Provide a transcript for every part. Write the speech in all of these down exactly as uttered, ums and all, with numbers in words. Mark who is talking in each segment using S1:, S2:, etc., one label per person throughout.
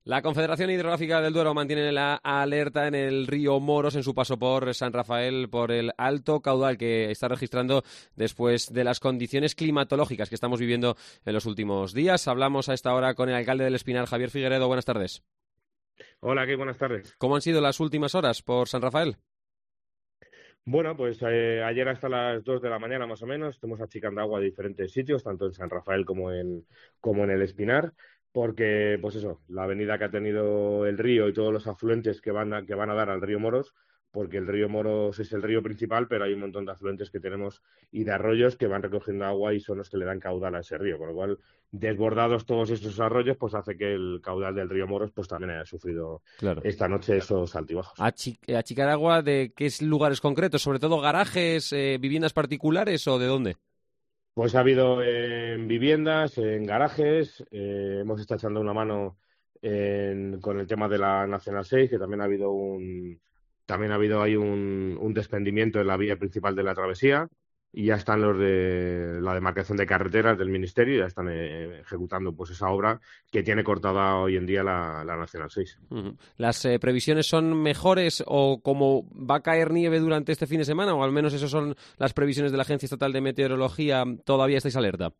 S1: La Confederación Hidrográfica del Duero mantiene la alerta en el río Moros en su paso por San Rafael por el alto caudal que está registrando después de las condiciones climatológicas que estamos viviendo en los últimos días. Hablamos a esta hora con el alcalde del Espinar, Javier Figueredo. Buenas tardes.
S2: Hola, ¿qué? Buenas tardes.
S1: ¿Cómo han sido las últimas horas por San Rafael?
S2: Bueno, pues eh, ayer hasta las dos de la mañana más o menos estuvimos achicando agua de diferentes sitios, tanto en San Rafael como en, como en el Espinar, porque, pues eso, la avenida que ha tenido el río y todos los afluentes que van a, que van a dar al río Moros, porque el río Moros es el río principal, pero hay un montón de afluentes que tenemos y de arroyos que van recogiendo agua y son los que le dan caudal a ese río, con lo cual, desbordados todos esos arroyos, pues hace que el caudal del río Moros pues también haya sufrido
S1: Claro.
S2: esta noche esos altibajos.
S1: Achi- ¿Achicar agua de qué lugares concretos? ¿Sobre todo garajes, eh, viviendas particulares o de dónde?
S2: Pues ha habido en viviendas, en garajes, eh, hemos estado echando una mano en- con el tema de la Nacional seis, que también ha habido un, también ha habido ahí un, un desprendimiento en la vía principal de la travesía y ya están los de la demarcación de carreteras del Ministerio, ya están eh, ejecutando pues esa obra que tiene cortada hoy en día la, la Nacional seis.
S1: Ujú. ¿Las eh, previsiones son mejores o como va a caer nieve durante este fin de semana? O al menos esas son las previsiones de la Agencia Estatal de Meteorología. ¿Todavía estáis alerta?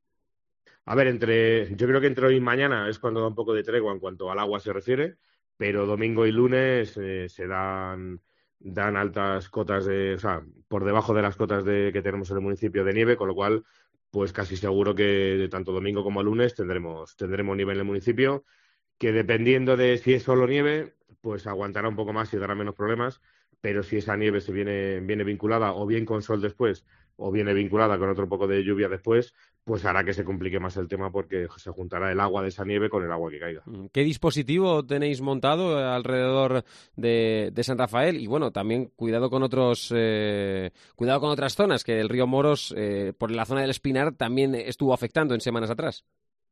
S2: A ver, entre, yo creo que entre hoy y mañana es cuando da un poco de tregua en cuanto al agua se refiere, pero domingo y lunes eh, se dan, dan altas cotas de, o sea, por debajo de las cotas de, que tenemos en el municipio de nieve, con lo cual, pues casi seguro que de tanto domingo como lunes tendremos, tendremos nieve en el municipio, que dependiendo de si es solo nieve, pues aguantará un poco más y dará menos problemas, pero si esa nieve se viene, viene vinculada o bien con sol después o viene vinculada con otro poco de lluvia después, pues hará que se complique más el tema porque se juntará el agua de esa nieve con el agua que caiga.
S1: Mm, ¿Qué dispositivo tenéis montado eh, alrededor de, de San Rafael? Y bueno, también cuidado con otros, eh, cuidado con otras zonas, que el río Moros, eh, por la zona del Espinar, también estuvo afectando en semanas atrás.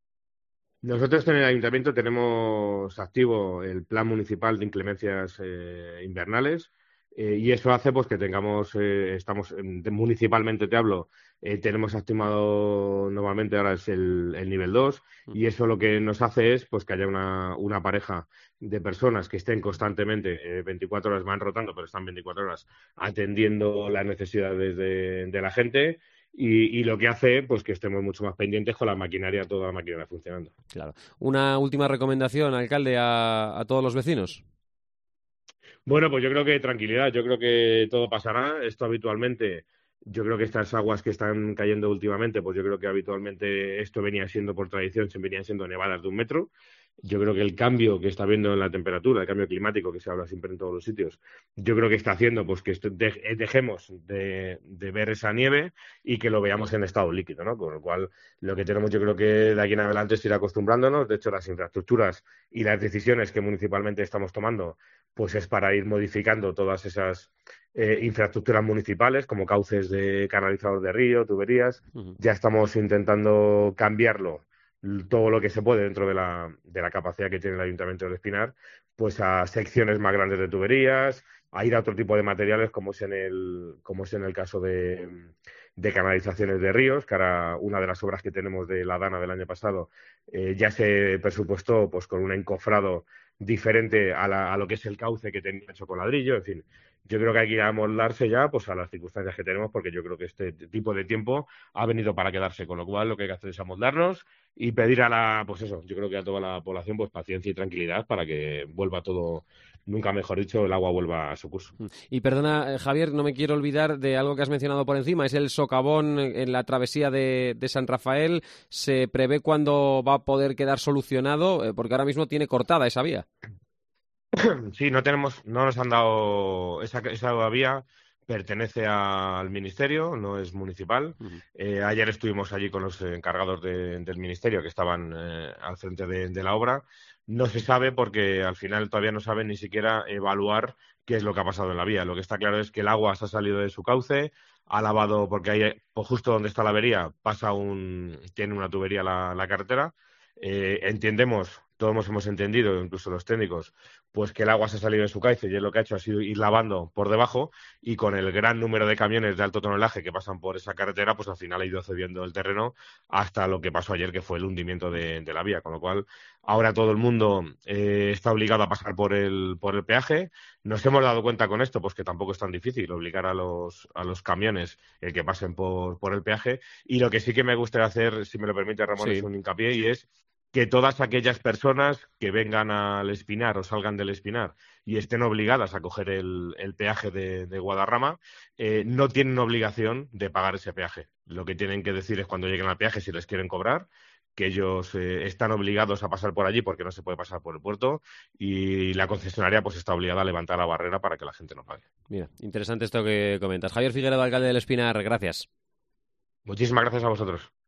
S2: Nosotros en el ayuntamiento tenemos activo el plan municipal de inclemencias eh, invernales eh, y eso hace pues que tengamos, eh, estamos em, de- municipalmente te hablo, eh, tenemos activado nuevamente ahora es el, el nivel dos y eso lo que nos hace es pues que haya una, una pareja de personas que estén constantemente, eh, veinticuatro horas van rotando, pero están veinticuatro horas atendiendo las necesidades de de la gente. Y, y lo que hace, pues que estemos mucho más pendientes con la maquinaria, toda la maquinaria funcionando.
S1: Claro. Una última recomendación, alcalde, a, a todos los vecinos.
S2: Bueno, pues yo creo que tranquilidad, yo creo que todo pasará. Esto habitualmente, yo creo que estas aguas que están cayendo últimamente, pues yo creo que habitualmente esto venía siendo por tradición, se venían siendo nevadas de un metro. Yo creo que el cambio que está habiendo en la temperatura, el cambio climático que se habla siempre en todos los sitios, yo creo que está haciendo pues que esto- de- eh, dejemos de, de ver esa nieve y que lo veamos en estado líquido, ¿no? Con lo cual, lo que tenemos yo creo que de aquí en adelante es ir acostumbrándonos. De hecho, las infraestructuras y las decisiones que municipalmente estamos tomando pues es para ir modificando todas esas eh, infraestructuras municipales, como cauces de canalizador de río, tuberías.
S1: Ujú.
S2: Ya estamos intentando cambiarlo todo lo que se puede dentro de la, de la capacidad que tiene el Ayuntamiento del Espinar, pues a secciones más grandes de tuberías, a ir a otro tipo de materiales, como es en el, como es en el caso de, de canalizaciones de ríos, que ahora una de las obras que tenemos de la Dana del año pasado eh, ya se presupuestó pues con un encofrado diferente a, la, a, lo que es el cauce que tenía hecho con ladrillo, en fin. Yo creo que hay que amoldarse ya pues, a las circunstancias que tenemos, porque yo creo que este tipo de tiempo ha venido para quedarse, con lo cual lo que hay que hacer es amoldarnos y pedir a la, pues eso, yo creo que a toda la población pues paciencia y tranquilidad para que vuelva todo, nunca mejor dicho, el agua vuelva a su curso.
S1: Y perdona, eh, Javier, no me quiero olvidar de algo que has mencionado por encima, es el socavón en la travesía de, de San Rafael. ¿Se prevé cuándo va a poder quedar solucionado? Eh, porque ahora mismo tiene cortada esa vía.
S2: Sí, no tenemos, no nos han dado esa, esa vía pertenece al ministerio, no es municipal.
S1: Ujú.
S2: Eh, ayer estuvimos allí con los encargados de- del ministerio que estaban eh, al frente de, de la obra. No se sabe porque al final todavía no saben ni siquiera evaluar qué es lo que ha pasado en la vía. Lo que está claro es que el agua se ha salido de su cauce, ha lavado, porque ahí, pues justo donde está la avería, pasa un, tiene una tubería la, la carretera. Eh, entendemos todos hemos entendido, incluso los técnicos, pues que el agua se ha salido de su cauce y él lo que ha hecho ha sido ir lavando por debajo y con el gran número de camiones de alto tonelaje que pasan por esa carretera, pues al final ha ido cediendo el terreno hasta lo que pasó ayer, que fue el hundimiento de, de la vía, con lo cual ahora todo el mundo eh, está obligado a pasar por el, por el peaje. Nos hemos dado cuenta con esto, pues que tampoco es tan difícil obligar a los, a los camiones eh, que pasen por, por el peaje. Y lo que sí que me gustaría hacer, si me lo permite Ramón, es
S1: Sí.
S2: un hincapié y es que todas aquellas personas que vengan al Espinar o salgan del Espinar y estén obligadas a coger el, el peaje de, de Guadarrama, eh, no tienen obligación de pagar ese peaje. Lo que tienen que decir es cuando lleguen al peaje si les quieren cobrar, que ellos eh, están obligados a pasar por allí porque no se puede pasar por el puerto y la concesionaria pues está obligada a levantar la barrera para que la gente no pague.
S1: Mira, interesante esto que comentas. Javier Figueredo, alcalde del Espinar, gracias.
S2: Muchísimas gracias a vosotros.